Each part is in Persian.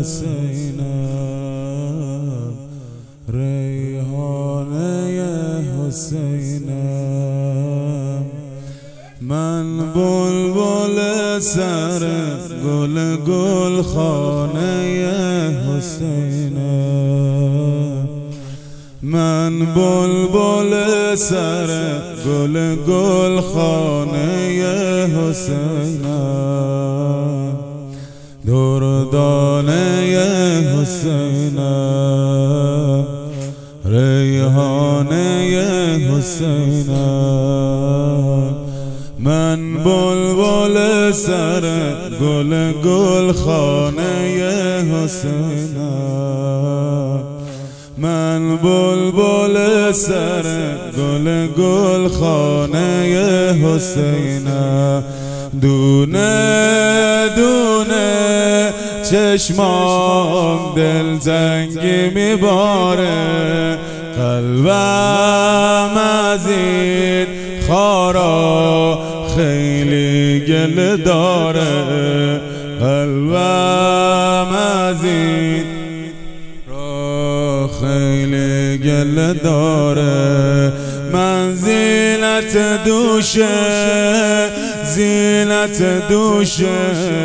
حسینم، ریحانه حسینم. من بلبل سر گل گلخانه حسینم، من بلبل سر گل گلخانه حسینم، دردانه حسینم، ریحانه حسینم. من بلبل سر گل گلخانه حسینم، من بلبل سر گل گلخانه حسینم. دونه دونه چشمام دلتنگی میباره، قلبم از این خارا خیلی گله داره، قلبم از این را خیلی گله داره. من زینت دوشه، زینت دوشه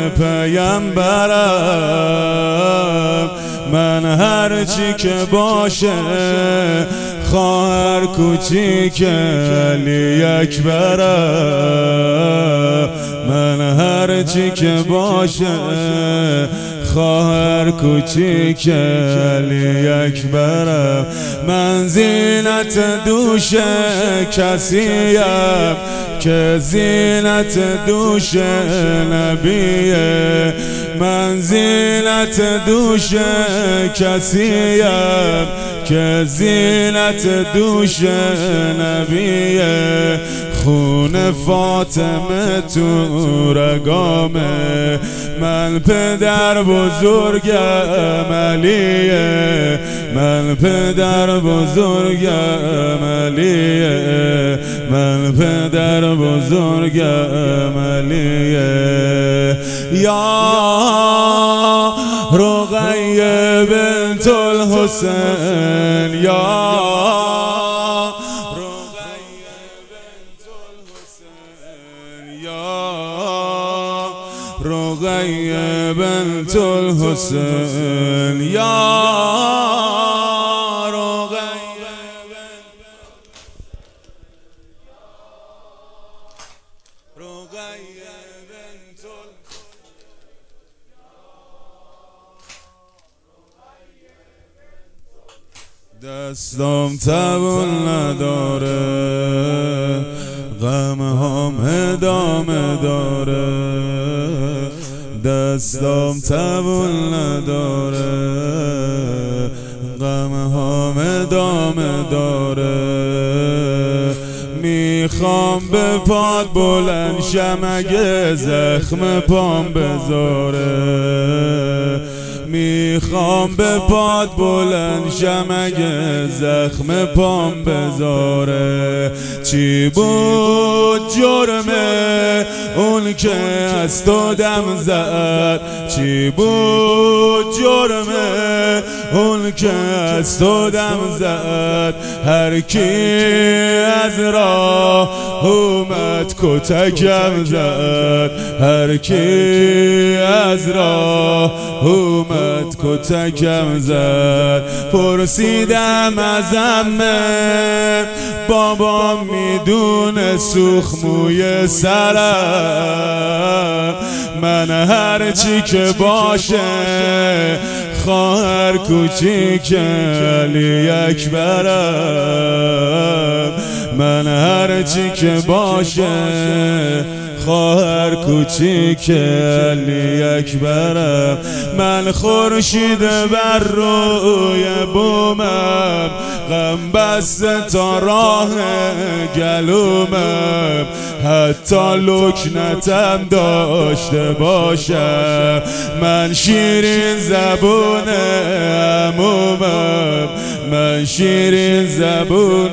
پیمبرم، من هرچی که باشه خواهر کوچیک علی اکبرم، من هرچی که باشه خواهر کوچیک علی اکبرم. من زینت دوش کسیم که زینت دوش نبیه، من زینت دوش کسیم که زینت دوش نبیه. خون فاطمه تو رگامه، من پدر بزرگم علیه، من پدر بزرگم علیه، من پدر بزرگم علیه. یا رقیه بنت الحسین، یا رقیه بنت الحسین، یا رقیه بنت دستم توان نداره، غم هم ادامه داره، دستم توان نداره، غم هم ادامه داره. میخوام به پات بلند شم اگه زخم پام بذاره، میخوام به پات بلند شم اگه زخم پام بذاره. چی بود جرمه اون که از تو دم زد، چی بود جرمه اون که از تو دم زد. هر کی از راه اومد کتکم زد، هر کی از راه اومد کتکم زد. پرسیدم از عمه، بابا میدونه سوخ موی سرم، من هرچی که باشه خواهر کوچیک علی اکبرم، من هرچی که باشه خواهر کوچیک علی اکبرم. من خورشید بر روی بومم، غم بسته تا راه گلومم، حتی لکنتم داشته باشم. من شیرین زبون عمومم، من شیرین زبون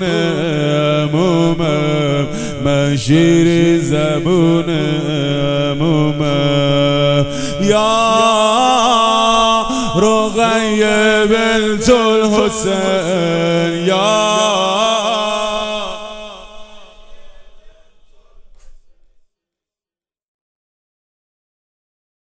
عمومم، من شیرین زبون عمومم. یا رقیه بنت الحسین یا